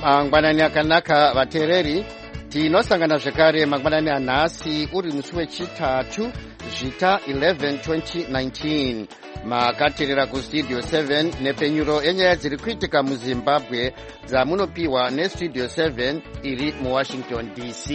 Mangwanani akanaka vateereri, tinosangana zvekare mangwanani anhasi uri musi wechitatu zvita 11 2019. Makateerera kustudio 7 nepenyuro yenyaya dziri kuitika muzimbabwe dzamunopiwa nestudio 7 iri muwashington dc.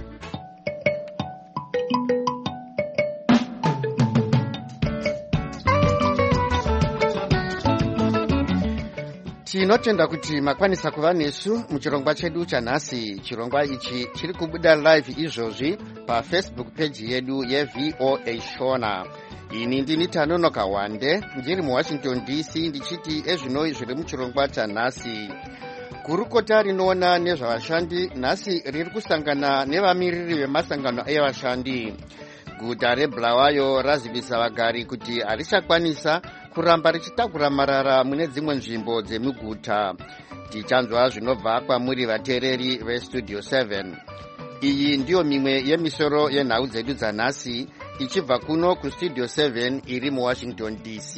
Tinotenda kuti makwanisa kuva nesu muchirongwa chedu chanhasi. Chirongwa ichi chiri kubuda live izvozvi pafacebook page yedu yeVOA Shona. Ini ndini Tanonoka Wande, ndiri muwashington dc, ndichiti ezvinoi zviri muchirongwa chanhasi. Gurukota rinoona nezvavashandi nhasi riri kusangana nevamiriri vemasangano evashandi. Guta reBulawayo razivisa vagari kuti harichakwanisa kuramba richitakura marara mune dzimwe nzvimbo dzemuguta. Tichanzwa zvinobva kwamuri vateereri vestudio 7. Iyi ndiyo mimwe yemisoro yenhau dzedu dzanhasi ichibva kuno kustudio 7 iri muwashington dc.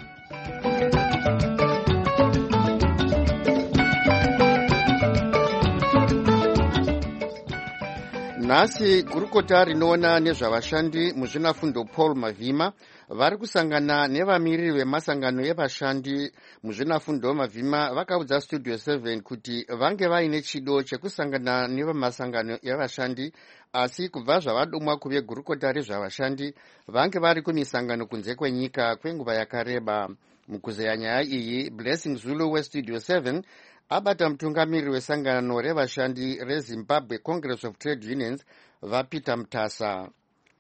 Nhasi gurukota rinoona nezvavashandi muzvinafundo Paul Mavhima vari kusangana nevamiriri vemasangano evashandi muzvinafundo. Mavhima vakaudza studio 7 kuti vange vaine chido chekusangana nevemasangano evashandi, asi kubva zvavadomwa kuve gurukota rezvavashandi vange vari kumisangano kunze kwenyika kwenguva yakareba. Mukuzeya nyaya iyi, Blessing Zulu westudio 7 abata mutungamiriri wesangano revashandi reZimbabwe Congress of Trade Unions vaPeter Mutasa.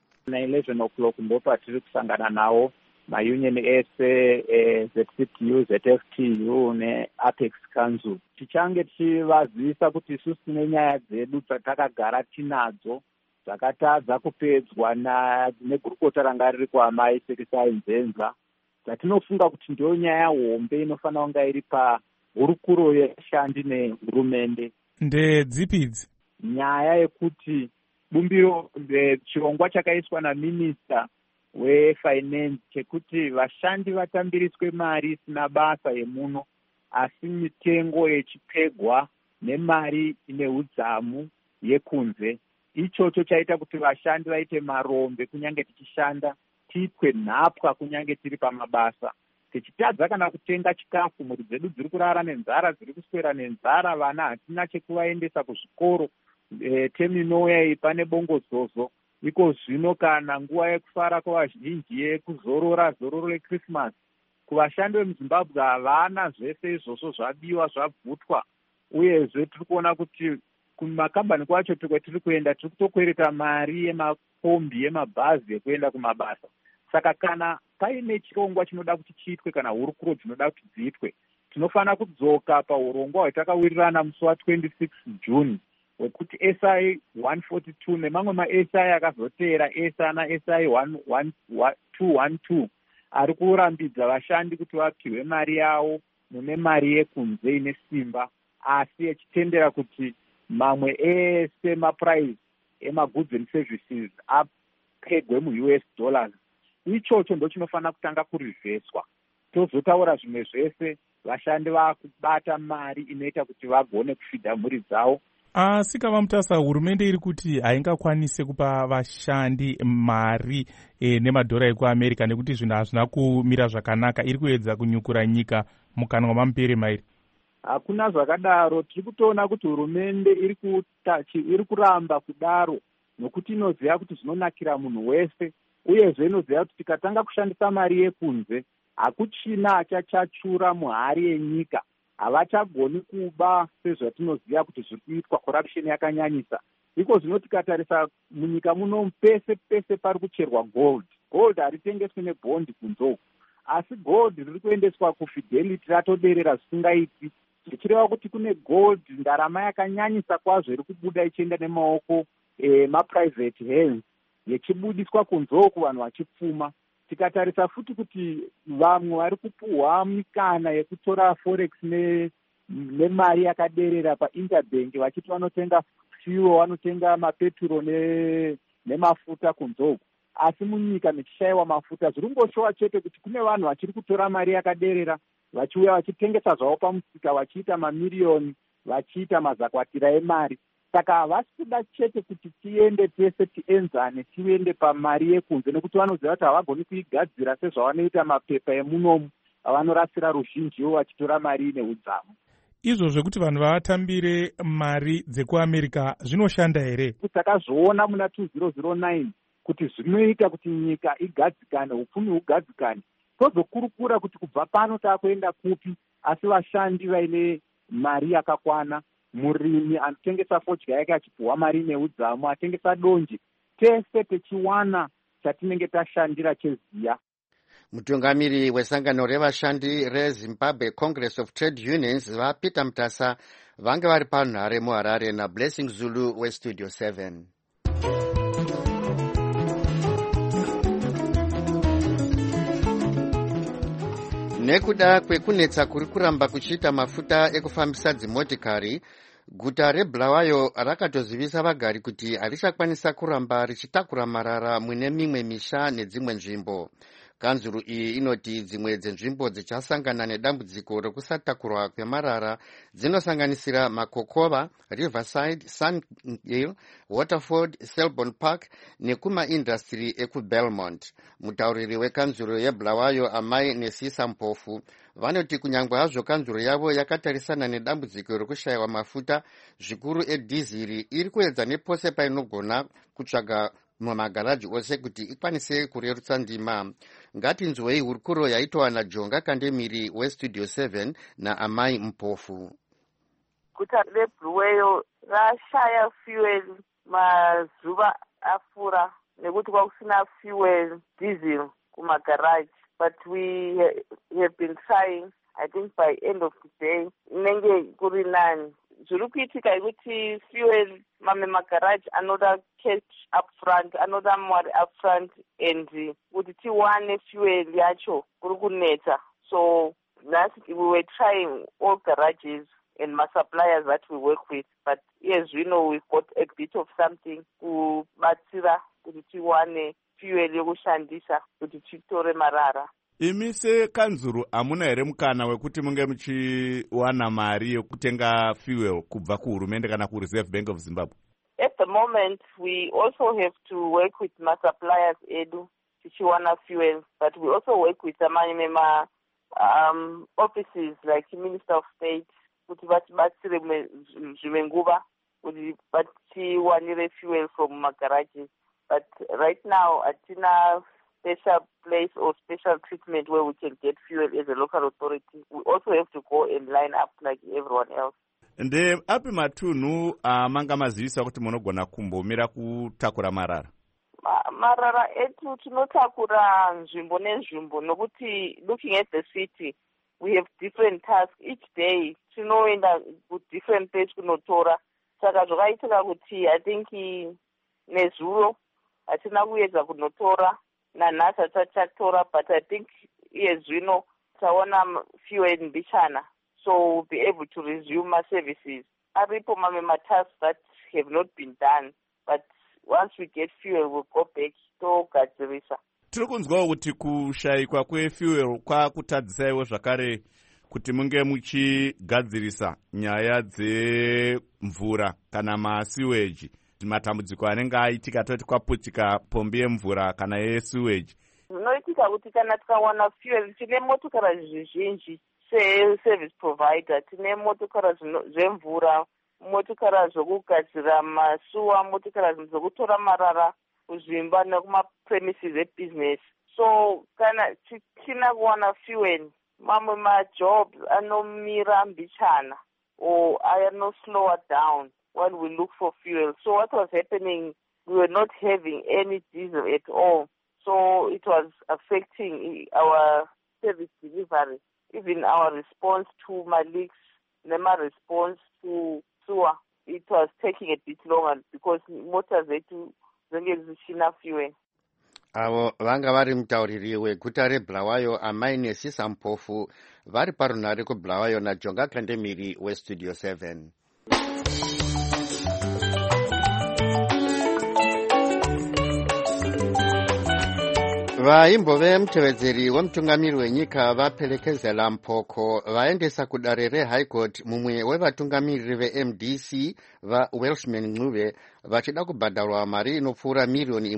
11 o'clock ndo patiri kusangana nawo maunion ese ZCTU, ZFTU neApex Council. Tichange tichivazivisa kuti isusu tine nyaya dzedu dzatakagara tinadzo dzakatadza kupedzwa negurukota ranga riri kwaamai Sekisai Nzenza, dzatinofunga kuti ndiyo nyaya hombe inofanira kunga iri pahurukuro yevashandi nehurumende. Ndedzipidzi nyaya yekuti bumbiro chirongwa chakaiswa naminista wefinance chekuti vashandi vatambiriswe mari isina basa yemuno, asi mitengo yechipegwa nemari ine udzamu yekunze. Ichocho chaita kuti vashandi vaite marombe kunyange tichishanda, tiitwe nhapwa kunyange tiri pamabasa. Tichitadza kana kutenga chikafu, mhuri dzedu dziri kurara nenzara, dziri kuswera nenzara, vana hatina chekuvaendesa kuzvikoro. Temi inouya iyi pane bongozozo, iko zvino kana nguva yekufara kwavazhinji yekuzorora zororo reChristmas. Kuvashandi vemuZimbabwe havana zvese izvozvo, zvabiwa zvabvutwa, uyezve tiri kuona kuti kumakambani kwacho kwetiri kuenda tiri kutokwereta mari yemakombi yemabhazi ekuenda kumabasa. Saka kana paine chirongwa chinoda kuti chiitwe kana hurukuro dzinoda kuti dziitwe, tinofanira kudzoka paurongwa hwatakawirirana musi wa26 June wekuti SI 142 nemamwe maSI akazoteera SI 212 ari kurambidza vashandi kuti vapihwe mari yavo mune mari yekunze ine simba, asi achitendera kuti mamwe ese maprice emagoods and services apegwe muUS dollars. Ichocho ndo chinofanira kutanga kurivheswa, tozotaura zvimwe zvese vashandi vakubata mari inoita kuti vagone kufidha mhuri dzavo. Asi kava Mutasa, hurumende iri kuti haingakwanise kupa vashandi mari nemadhora ekuAmerica nekuti zvinhu hazvina kumira zvakanaka, iri kuedza kunyukura nyika mukanwa mamupere mairi. Hakuna zvakadaro, tiri kutoona kuti hurumende iri kuramba kudaro nokuti inoziva kuti zvinonakira munhu wese, uyezve inoziva kuti tikatanga kushandisa mari yekunze hakuchina achachachura muhari yenyika. Havachagoni kuba sezvatinoziva kuti zviri kuitwa, corruption yakanyanyisa. Iko zvino tikatarisa munyika muno pese pese pari kucherwa gold haritengeswi nebhondi kunzoko, asi gold riri kuendeswa kuFidelity ratoderera zvisingaiti, zvichireva kuti kune gold ndarama yakanyanyisa kwazvo iri kubuda ichienda nemaoko maprivate hands, yechibudiswa kunzoko vanhu vachipfuma. Tikatarisa futi kuti vamwe vari kupuhwa mikana yekutora forex nemari yakaderera painterbank, vachiti vanotenga fuel, vanotenga mapeturo nemafuta kunzoko, asi munyika mechishayiwa mafuta zviri ngoshowa chete kuti kune vanhu vachiri kutora mari yakaderera vachiuya vachitengesa zvavo pamusika vachiita mamiriyoni vachiita mazakwatira emari. Saka havasi kuda chete kuti tiende tese tienzane tiende pamari yekunze, nekuti vanoziva kuti havagoni kuigadzira sezvavanoita mapepa emunomu avanorasira ruzhinjiwo vachitora mari neudzamu. Izvo zvekuti vanhu vavatambire mari dzekuamerica zvinoshanda here? Takazvoona muna 2009 kuti zvinoita kuti nyika igadzikane, upfumi hugadzikane. Tozokurukura kuti kubva pano taakuenda kupi, asi vashandi vaine mari yakakwana, murimi anotengesa fodya yake achipuhwa mari neudzamu, atengesa donje, tese techiwana chatinenge tashandira cheziya. Mutungamiri wesangano revashandi reZimbabwe Congress of Trade Unions vaPeter Mutasa vange vari panhare muHarare naBlessing Zulu weStudio 7. Nekuda kwekunetsa kuri kuramba kuchiita mafuta ekufambisa dzimotikari, guta reBulawayo rakatozivisa vagari kuti harichakwanisa kuramba richitakura marara mune mimwe misha nedzimwe nzvimbo. Kanzuru iyi inoti dzimwe dzenzvimbo dzichasangana nedambudziko rekusatakurwa kwemarara dzinosanganisira Makokova, Riverside, Sunhill, Waterford, Selborne Park nekumaindastri ekuBelmont. Mutauriri wekanzuru yeBulawayo Amai Nesisa Mpofu vanoti kunyangwe hazvo kanzuru yavo yakatarisana nedambudziko rekushayiwa mafuta zvikuru edhiziri, iri kuedza nepose painogona kutsvaga mumagaraji ose kuti ikwanise kurerutsa ndima. Ngatinzwei hurukuro yaitwa naJonga Kandemiri weStudio 7 naAmai Mpofu. Guta reBulawayo rashaya fuel mazuva afura nekuti kwakusina fuel diesel kumagaraji, but we have been trying. I think by end of the day inenge kuri nani. Zviri kuitika ikuti fuel mame magaraji anoda cash up front, anoda mari up front, and kuti tiwane fuel yacho kuri kunetsa. So we were trying all garages and my suppliers that we work with, but as we know, we've got a bit of something kubatsira kuti tiwane fuel yekushandisa kuti titore marara. Imi sekanzuru hamuna here mukana wekuti munge muchiwana mari yekutenga fuel kubva kuhurumende kana kuReserve Bank of Zimbabwe? At the moment, we also have to work with my suppliers edu tichiwana fuel, but we also work with amanye offices like Minister of State kuti vatibatsire zvimwe nguva kuti vatiwanire fuel from magarages. But right now, atina special place or special treatment where we can get fuel as a local authority. We also have to go and line up like everyone else. Nde api matunhu manga mazivisa kuti munogona kumbomira kutakura marara? Marara etu tinotakura nzvimbo nenzvimbo nokuti looking at the city we have different tasks each day. Tinoenda ku different place kunotora. Saka zvakaitika kuti I think nezuro hatina kuedza kunotora nanhasi tachatora, but I think zvino taona fuel mbichana, so we'll be able to resume our services. Aripo mame tasks that have not been done, but once we get fuel we'll go back to gadzirisa. Tiri kunzwawo kuti kushayikwa kwefuel kwakutadzisaiwo zvakare kuti munge muchigadzirisa nyaya dzemvura kana masiweji, matambudziko anenge aitika toti kwaputika pombi yemvura kana yesiweji. Zvinoitika kuti kana tikawana fuel tine motokari zvizhinji se-service provider, tine motokari zvemvura, motokari zvokugadzira masuwa, motokari zvokutora marara kuzvimba nekuma-premises ebusiness. So kana tichina kuwana fuel, mamwe majobs anomira mbichana or anoslower down while we look for fuel. So what was happening, we were not having any diesel at all. So it was affecting our service delivery, even our response to my leaks, my response to sewer. It was taking a bit longer because motors had to zishina fuel. Avo vanga vari mutauriri weguta reBulawayo Amai Nesisa Mpofu vari parunhare kuBulawayo naJonga Kandemiri weStudio 7. vaimbo vemutevedzeri wemutungamiri wenyika vapelekezela mpoko vaendesa kudare rehigh court mumwe wevatungamiriri vemdc vaWelshman Ncube vachida kubhadharwa mari inopfuura miriyoni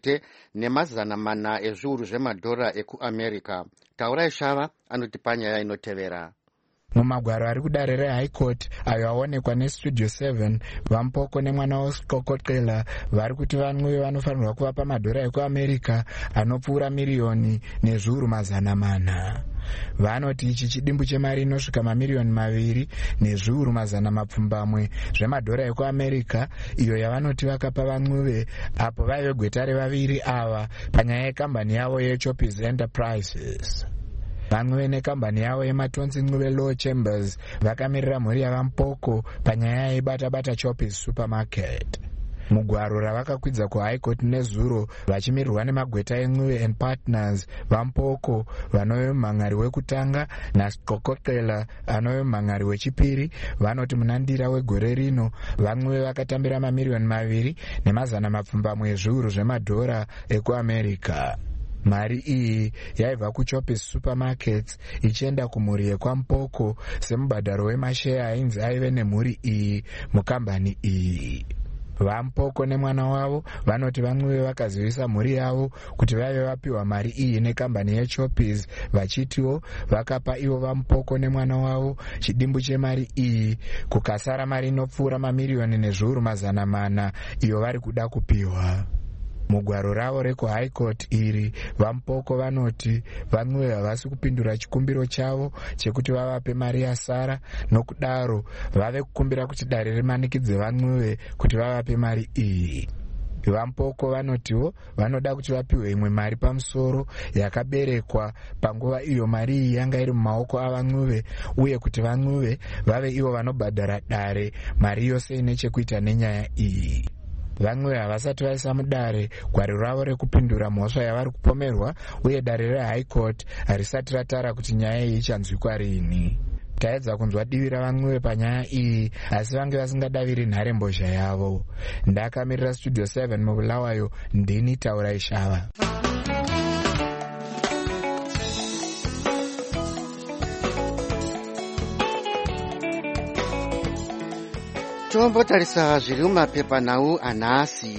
1.4 ezviuru zvemadhora ekuamerica. Taurai Shava anoti panyaya inotevera. Mumagwaro ari kudare rehigh court ayo aonekwa nestudio 7 vampoko nemwana wosikokotkela vari kuti Ncube vanofanirwa kuvapa madhora ekuamerica anopfuura miriyoni nezviuru 400. Vanoti ichi chidimbu chemari inosvika mamiriyoni 2 nezviuru 200 zvemadhora ekuamerica iyo yavanoti vakapa Ncube apo vaive gwetare vaviri ava panyaya yekambani yavo yeChoppies Enterprises. Ncube nekambani yavo yematonzi Ncube Law Chambers vakamirira mhuri yavampoko panyaya yeibata Choppies Supermarket. Mugwaro ravakakwidza kuhigh court nezuro vachimirirwa nemagweta eNcube and Partners vampoko vanove mumhan'ari wekutanga naSikokotkela anove mumhan'ari wechipiri vanoti munandira wegore rino Ncube vakatambira mamiriyoni 2.7 ezviuru zvemadhora ekuamerica. Mari iyi yaibva kuChoppies Supermarkets ichienda kumhuri yekwampoko semubhadharo wemasheya ainzi aive nemhuri iyi mukambani iyi. Vampoko nemwana wavo vanoti Ncube vakazivisa mhuri yavo kuti vaive vapiwa mari iyi nekambani yeChoppies vachitiwo vakapa ivo vampoko nemwana wavo chidimbu chemari iyi kukasara mari inopfuura mamiriyoni nezviuru 400 iyo vari kuda kupiwa. Mugwaro ravo rekuhigh court iri vampoko vanoti Ncube havasi kupindura chikumbiro chavo chekuti vavape mari yasara, nokudaro vave kukumbira kuti dare rimanikidze Ncube kuti vavape mari iyi. Vampoko vanotiwo vanoda kuti vapiwe imwe mari pamusoro yakaberekwa panguva iyo mari iyi yanga iri mumaoko aVaNcube uye kuti Ncube vave ivo vanobhadhara dare mari yose ine chekuita nenyaya iyi. Ncube havasati vaisa mudare gwaro ravo rekupindura mhosva yavari kupomerwa uye dare rehigh court harisati ratara kuti nyaya iyi ichanzwikwa rini. Taedza kunzwa divi raVaNcube panyaya iyi asi vange vasingadaviri nharembozha yavo. Ndakamirira studio 7 mubulawayo ndini Taurai Shava. Tombotarisa zviri mumapepanhau anhasi.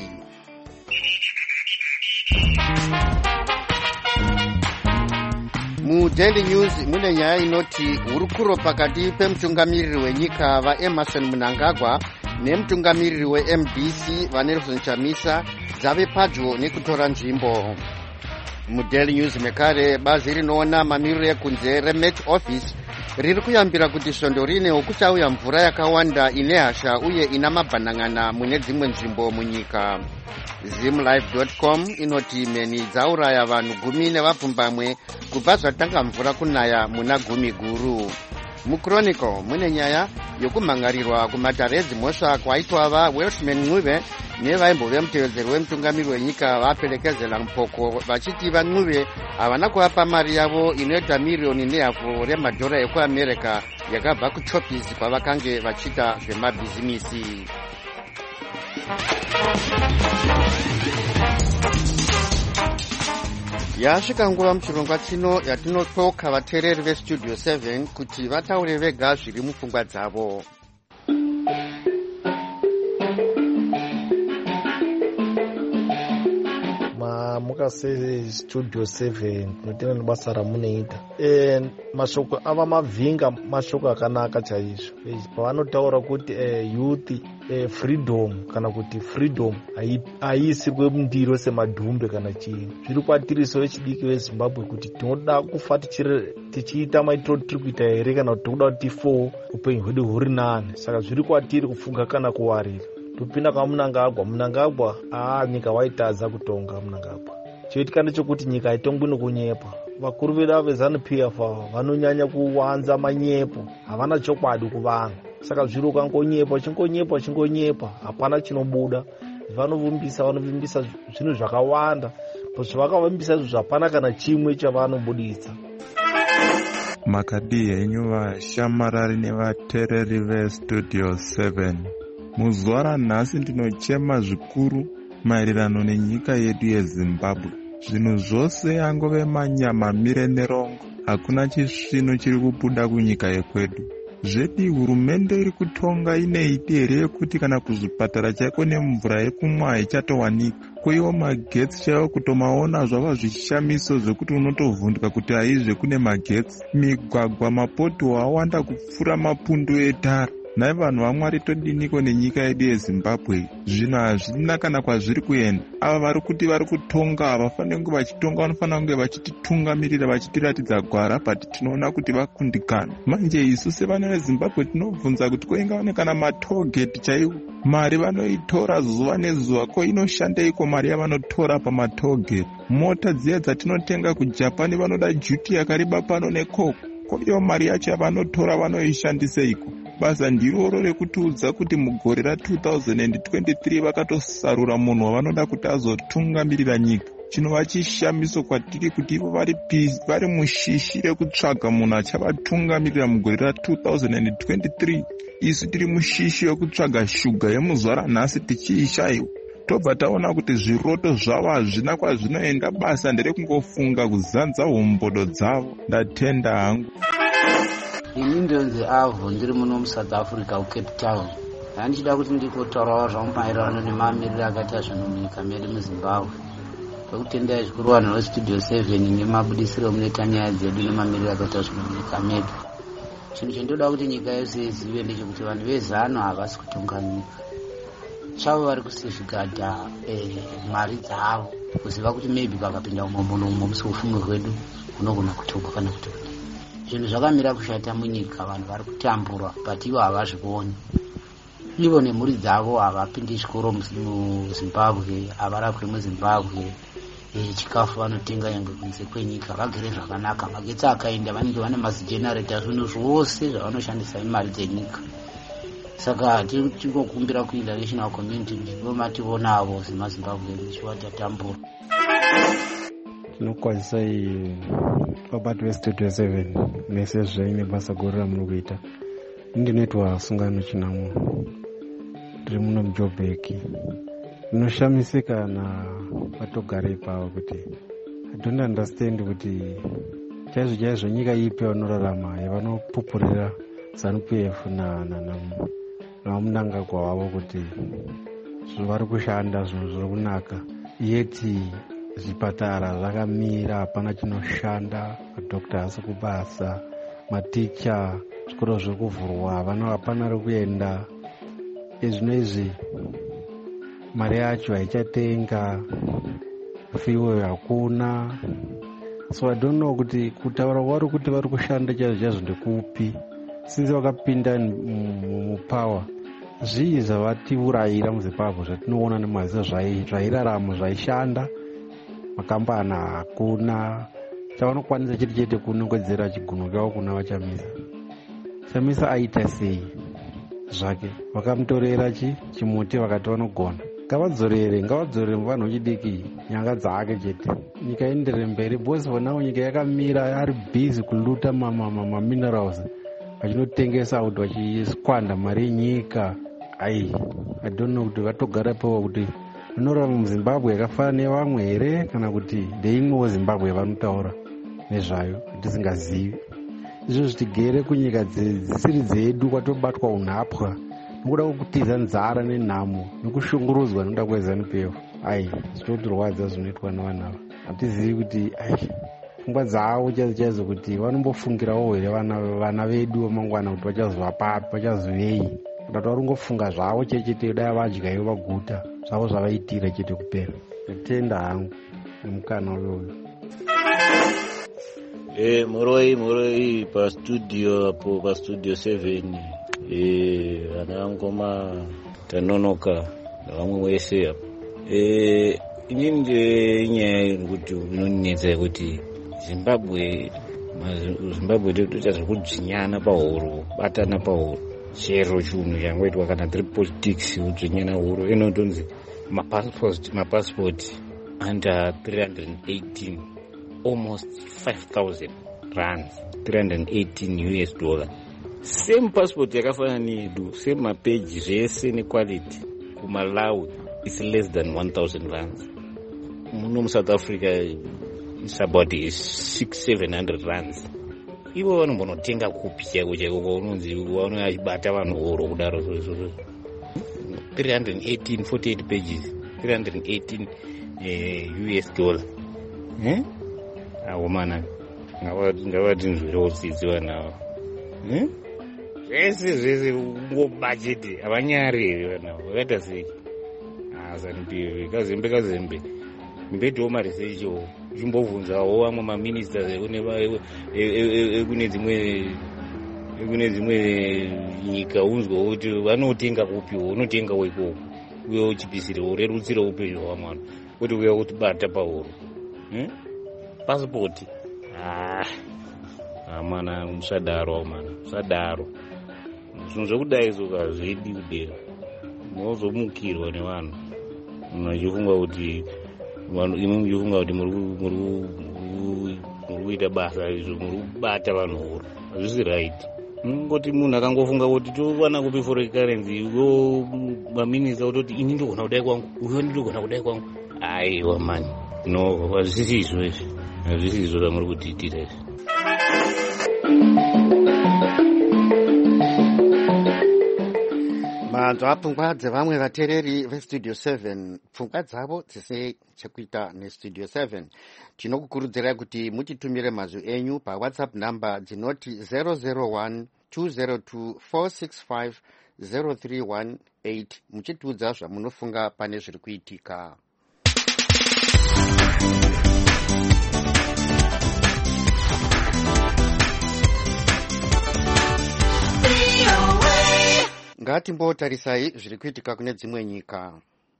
MuDaily News mune nyaya inoti hurukuro pakati pemutungamiriri wenyika vaEmmerson Mnangagwa nemutungamiriri weMDC vaNelson Chamisa dzave padyo nekutora nzvimbo. MuDaily News mekare bazi rinoona mamiriro ekunze reMet Office riri kuyambira kuti svondo rine kuchauya mvura yakawanda ine hasha uye ina mabhanang'ana mune dzimwe nzvimbo munyika. Zimlive.com inoti mheni dzauraya vanhu 10 nevapfumbamwe kubva zvatanga mvura kunaya muna Gumi Guru. MuChronicle mune nyaya yokumhangarirwa kumatare edzimhosva kwaitwa vaWelshman Ncube nevaimbo vemutevedzeri wemutungamiri wenyika vapelekezela mpoko vachiti Ncube havana kuvapa mari yavo inoita miriyoni nehafu remadhora ekuamerica yakabva kuChoppies kwavakange vachiita zvemabhizimisi. Yasvika nguva muchirongwa chino yatinotsoka vateereri vestudio 7 kuti vataure vega zviri mupfungwa dzavo. Mukase studio 7 notenda nebasa ramunoita mashoko ava mavhinga mashoko akanaka chaizvo pavanotaura kuti youth freedom kana kuti freedom haisi kwemundiro semadhumbe kana chii. Zviri kwatiriso vechidiki veZimbabwe kuti tinoda kufa tichiita maitiro tiri kuita here kana kuti tinoda kuti tifo upenyu hwedu huri nani. Saka zviri kwatiri kufunga kana kuwarira. Tupinda Mnangagwa nyika waitadza kutonga Mnangagwa. Choitika ndechekuti nyika haitongwi nokunyepa. Vakuru vedu veZANU-PF vanonyanya kuwanza manyepo, havana chokwadi kuvanhu. Saka zviri ukangonyepa chingonyepa hapana chinobuda. Vanovimbisa zvinhu zvakawanda. Zvavakavimbisa izvo hapana kana chimwe chavanobuditsa. Makadiya enyu vashamarari nevateereri vestudio 7. Muzuva ranhasi ndinochema zvikuru maererano nenyika yedu yeZimbabwe. zvinhu zvose angove manyama mire nerongo. Hakuna chisvino chiri kubuda kunyika yekwedu. Zvedi hurumende iri kutonga ine iti here yekuti kana kuzvipatara chaiko nemvura yekumwa haichatowanika. Kuiwo magetsi chaiwo kutomaona zvava zvishamiso zvekuti unotovhundwa kuti haizve kune magetsi. Migwagwa mapoto awanda kupfuura mapundo etara. Nai vanhu vaMwari todiniko nenyika yedu yeZimbabwe? Zvinhu hazvina kana kwazviri kuenda. Ava vari kuti vari kutonga havafaniri kunge vachitonga, vanofanira kunge vachititungamirira vachitiratidza gwara, but tinoona kuti vakundikana. Manje isu sevana veZimbabwe tinobvunza kuti koinga kana matogeti chaiwo. Mari vanoitora zuva nezuva, ko inoshandeiko mari yavanotora pamatogeti? Mota dziya dzatinotenga kuJapani vanoda juti yakareba pano nekoko. Ko iyo mari yacho yavanotora vanoishandiseiko? Basa ndiroro rekutiudza kuti mugore ra2023 vakatosarura munhu wavanoda kuti azotungamirira nyika. Chinova chishamiso kwatiri kuti ivo vari mushishi rekutsvaga munhu achavatungamirira mugore ra2023. Isu tiri mushishi wekutsvaga shuga yemuzuva ranhasi tichiishayiwa. Tobva taona kuti zviroto zvavo hazvina kwazvinoenda. Basa nderekungofunga kuzanza hombodo dzavo. Ndatenda hangu. Ini ndonzi Avo, ndiri muno muSouth Africa kuCape Town. Handichida kuti ndikotaurawo zvangu maererano nemamiriro akaita zvinhu munyika medu muZimbabwe. Pakutendai zvikuru vanhu veStudio 7 nemabudisiro munoita nyaya dzedu nemamiriro akaita zvinhu munyika medu. Chinhu chendoda kuti nyika yose izive ndechekuti vanhu vezano havasi kutonga nyika. Chavo vari kusizvigadha mari dzavo kuziva kuti maybe vakapinda mumamono musi ufumi hwedu hunogona kutogwa kana kuti zvinhu zvakamira kushata munyika. Vanhu vari kutambura but ivo havazvioni. Ivo nemhuri dzavo havapindi chikoro muZimbabwe, havarapwe muZimbabwe. Chikafu vanotenga yange kunze kwenyika, vagere zvakanaka. Magetsi akaenda vanenge vane mazigenerator, zvinhu zvose zvavanoshandisa imari dzenyika. Saka tingokumbira kuinternational community ndipo mativonavo zimbabwe ndichivatatambura. Tinokwanisa vabati veStudio 7 mese zvaine basa guru ramuri kuita. Ndinoitwa Sungano Chinamo, ndiri muno muJoburg. Ndinoshamisika na vatogara ipapo kuti I don't understand kuti chaizvo nyika ipi vanorarama yavanopupurira ZANU-PF na munangagwa wavo kuti vari kushanda zvinhu zviri kunaka, yeti zvipatara zvakamira hapana chinoshanda, madhokta hasi kubasa, maticha zvikoro zviri kuvhurwa hapana rekuenda. Ezvino izvi mari yacho haichatenga, fuel hakuna. So I don't know kuti kutaura kwari kuti vari kushanda chaizvo ndekupi. Since vakapinda mupower, zvii zvavatiurayira muZimbabwe zvatinoona nemaziso zvairarama zvaishanda, makambani hakuna. Chavanokwanisa chiri chete kunongedzera chigunwe chavo kuna vachamisa. Chamisa aita sei zvake? Vakamutorera chimuti vakati vanogona. Ngavadzorere muvanhu vechidiki nyanga dzake chete, nyika ienderere mberi. Bosi vonawo nyika yakamira ari busy kuluta minerals, vachinotengesa kuti vachiskwanda mari yenyika. I don't know kuti vatogara pawo kuti vanorarama muZimbabwe yakafanana nevamwe here kana kuti ndeimwewo Zimbabwe yavanotaura nezvayo tisingazivi. Izvo zvitigere kunyika dzisiri dzedu kwatobatwa unhapwa nokuda kwokutiza nzara nenhamo nokushungurudzwa nokuda kweZANU-PF. Zvinotirwadza zvinoitwa navanhu ava. Hatizivi kuti pfungwa dzavo chaidzo kuti vanombofungirawo here vana vedu vamangwana kuti vachazova papi, vachazovei. Kuti vari kungofunga zvavo chete dai vadya ivo vaguta zvavo zvavaitira chete kupera. Ndatenda hangu nemukana uyoyo. Muroi pastudio 7 vana vangoma tanonoka navamwe wese apa. Inini ndenyaya yekuti inonetsa yekuti Zimbabwe toita zvekudzvinyana pahuro, batana pahuro. Chero chinhu changoitwa kana tiri politics kudzvinyana huro. Inotonzi mapassport under 318, almost 5,000 rands, 318 US dollar. Same passport yakafanana nedu, same mapeji zvese nequality kuMalawi, it's less than 1,000 rands. muno muSouth Africa is about 600-700 rands. Ivo vanombonotenga kupi chaiko chaiko kwaunonzi vaunonge achibata vanhu oro kudaro 318 48 pages 318 US dollar. Awo mana ngavati nzviro udzidzi vanavo. Zvese ngobajeti havanyari here vanavo vakaita sei. Zanipiri kazembe mbetiwo maresearch chimbobvunzawo vamwe maministers ekune dzimwe nyika unzwa kuti vanotenga kupiwo unotenga weikoko uye uchipisire urerutsire upenyu hwamwe vanhu kuti uya kutibata pauro pasipoti mana musadaro zvinhu zvekudai zoka zvedi kudera munozomukirwa nevanhu muchifunga kuti muri kuita basa izvo muri kubata vanhu oro hazvisi right. Ngoti munhu akangofunga kuti towana kupi foreign currency iwo maminista utoti ini ndogona kudai kwangu uyo ndogona kudai kwangu aiwa mani no hazvisi izvozvo hazvisi izvo zvamuri kutiitira izvi. manzwa pfungwa dzevamwe vateereri vestudio 7 pfungwa dzavo dzisine chekuita nestudio 7 tinokukurudzirai kuti mutitumire mazwi enyu pawhatsapp number dzinoti 001 202 465 0318 muchitiudza zvamunofunga pane zviri kuitika. ngatimbotarisai zviri kuitika kune dzimwe nyika.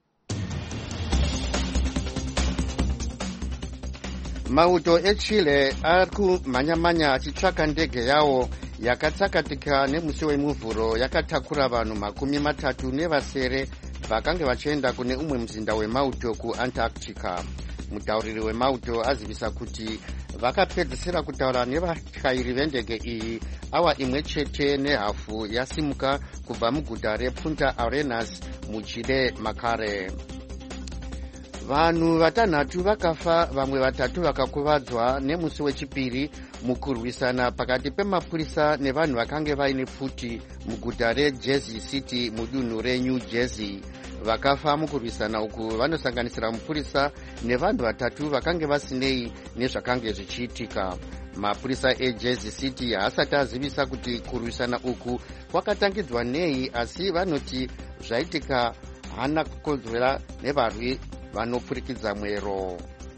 Mauto eChile ari kumhanyamanya achitsvaka ndege yawo yakatsakatika nemusi wemuvhuro yakatakura vanhu 30 vakange vachienda kune umwe muzinda wemauto kuAntarctica. Mutauriri wemauto azivisa kuti vakapedzisira kutaura nevatyairi vendege iyi awa imwe chete nehafu yasimuka kubva muguta rePunta Arenas muchile Macare. Vanhu 6 vakafa, vamwe 3 vakakuvadzwa nemusi wechipiri mukurwisana pakati pemapurisa nevanhu vakange vaine pfuti muguta reJersey City mudunhu reNew Jersey. Vakafa mukurwisana uku vanosanganisira mupurisa nevanhu 3 vakange vasinei nezvakange zvichiitika. Mapurisa eJersey City haasati azivisa kuti kurwisana uku kwakatangidzwa nei, asi vanoti zvaitika hana kukonzwera nevarwi vanopfurikidza mwero.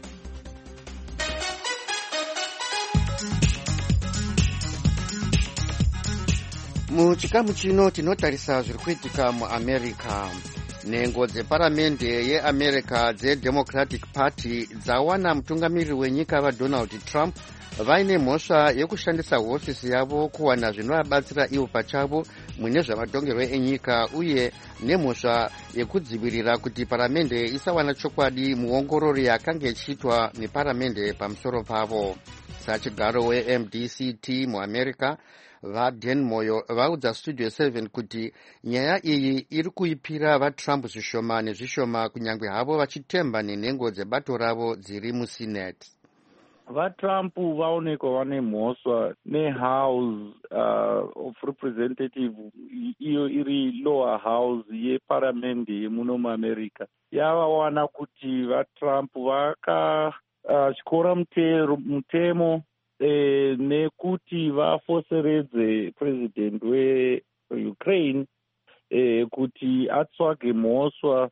Muchikamu chino tinotarisa zviri kuitika muAmerica. Nhengo dzeparamende yeAmerica dzeDemocratic Party dzawana mutungamiriri wenyika vaDonald Trump vaine mhosva yekushandisa hofisi yavo kuwana zvinovabatsira ivo pachavo mune zvamatongerwo enyika, uye nemhosva yekudzivirira kuti paramende isawana chokwadi muongororo yakanga ichiitwa neparamende pamusoro pavo. Sachigaro weMDCT muAmerica vaDan Moyo vaudza Studio 7 kuti nyaya iyi iri kuipira vaTrump zvishoma nezvishoma kunyange havo vachitemba nenhengo dzebato ravo dziri muSenate. VaTrump vaonekwa vane mhosva neHouse of Representative, iyo iri lower house yeparamende yemuno muAmerica. Yavawana kuti vaTrump vakatyora mutemo nekuti vafoseredze president weUkraine kuti atsvage mhosva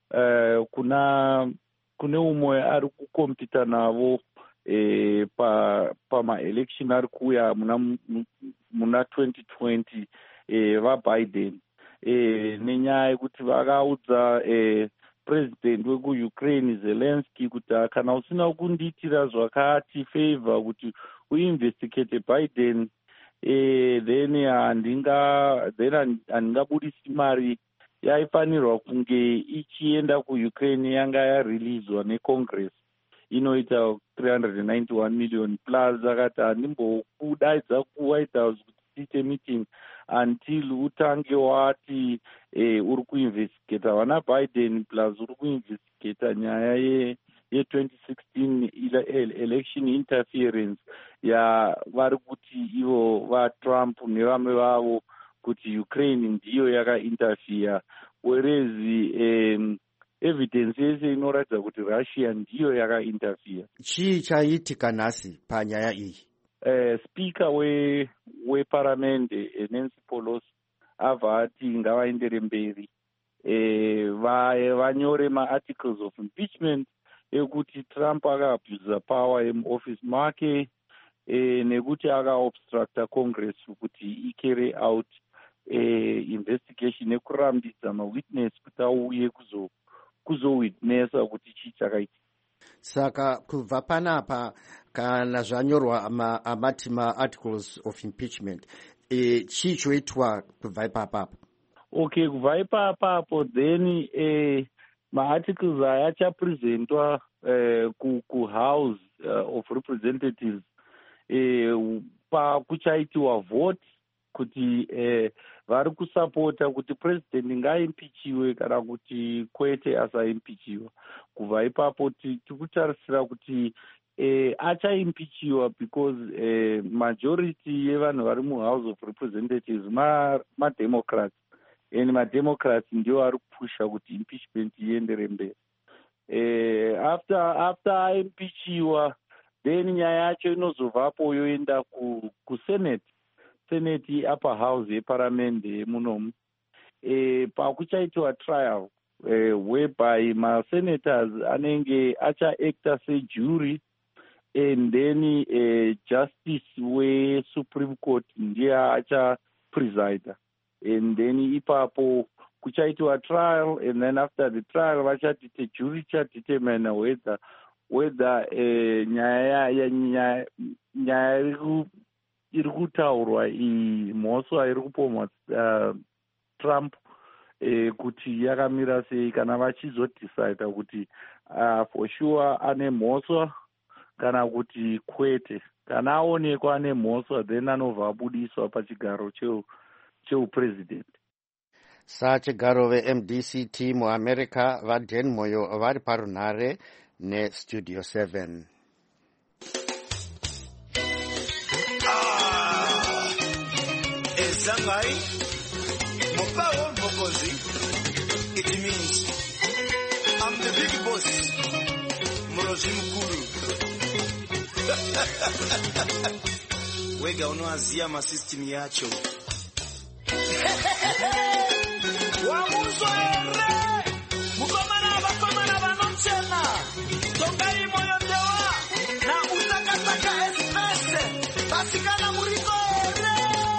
kune umwe ari kukompita navo pamaelection ari kuuya muna 2020 vaBiden, nenyaya yekuti vakaudza president wekuUkraine Zelensky kuti kana usina kundiitira zvakati favor kuti uinvestigate Biden then handingabudisi mari yaifanirwa kunge ichienda kuUkraine yanga yareleaswa neCongress inoita 391 million plus. Akati handimbokudaidza kuWhite House kuti tiite meeting until utange wati uri kuinvestigata vana Biden plus uri kuinvestigata nyaya ye2016 election interference vari kuti ivo vaTrump nevamwe vavo kuti Ukraine ndiyo yakainterfere, whereas evidence yese inoratidza kuti Russia ndiyo yakainterfere. Chii chaitika nhasi panyaya iyi? Speaker weparamende Nancy Pelosi abva ati ngavaendere mberi vanyore maarticles of impeachment ekuti Trump akaabuse power muoffice make nekuti akaobstructa Congress kuti icarry out investigation nekurambidza mawitness kuti auye kuzowitnessa kuti chii chakaitika. Saka kubva panapa kana zvanyorwa amati maarticles of impeachment, chii choitwa kubva ipapapo? Okay, kubva ipapapo then maarticles aya achapresentwa kuhouse of representatives pakuchaitiwa vote kuti vari kusapota kuti president ngaimpichiwe kana kuti kwete asaimpichiwa. Kubva ipapo tikutarisira kuti achaimpichiwa because majority yevanhu vari muhouse of representatives mademocrats, and mademocrats ndio vari kupusha kuti impeachment iendere mberi. After aimpichiwa then nyaya yacho inozobvapo yoenda kusenate upper house yeparamende munomu pakuchaitiwa trial whereby masenators anenge achaacta sejury, and then justice wesupreme court ndiye achapresida, and then ipapo kuchaitiwa trial, and then after the trial vachati jury chadetermine whether nyaya iri kutaurwa iyi mhosva iri kupomwa Trump kuti yakamira sei, kana vachizodecide kuti for sure ane mhosva kana kuti kwete. Kana aonekwa ane mhosva then anobva abudiswa pachigaro cheupresident. Sachigaro veMDCT muAmerica vaDan Moyo vari parunhare neStudio 7. Zangai, Mopao Mokozi, it means I'm the big boss, Morozim Kuru. Wega unoazia masystem yacho. Wamuzo ere, mukomana vanonchena, tongai moyo ndewa, na utakataka espese, basikana muriko ere.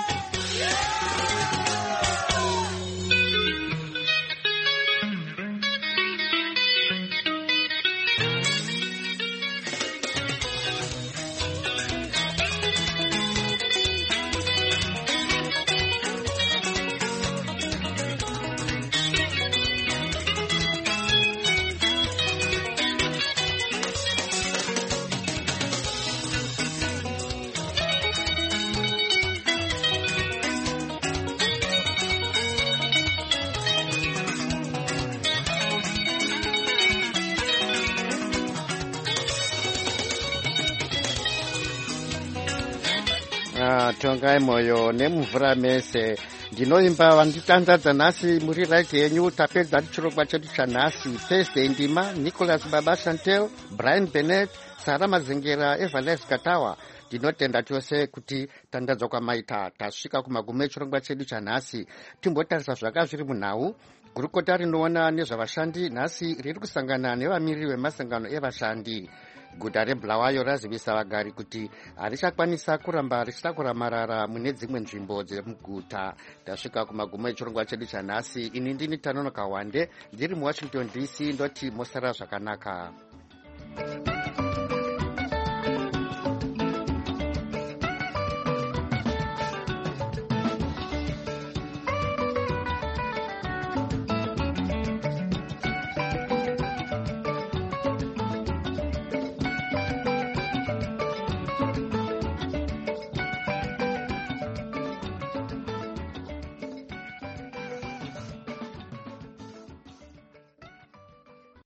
Tongai Moyo nemumvura mese. Ndinoimba vanditandadza nhasi muri right yenyu. Tapedza chirongwa chedu chanhasi. Thursday Ndima, Nicholas Baba Chantel, Brian Bennett, Sara Mazengera, Evales Katawa. Ndinotenda chose kuti tandadzwa kwamaita. Tasvika kumagumo echirongwa chedu chanhasi. Timbotarisa zvaka zviri munhau. Gurukota rinoona nezvavashandi nhasi riri kusangana nevamiriri vemasangano evashandi. Guta reBulawayo razivisa vagari kuti harichakwanisa kuramba richitakura marara mune dzimwe nzvimbo dzemuguta. Tasvika kumagumo echirongwa chedu chanhasi. Ini ndini Tanonoka Wande ndiri muWashington DC, ndoti mosara zvakanaka.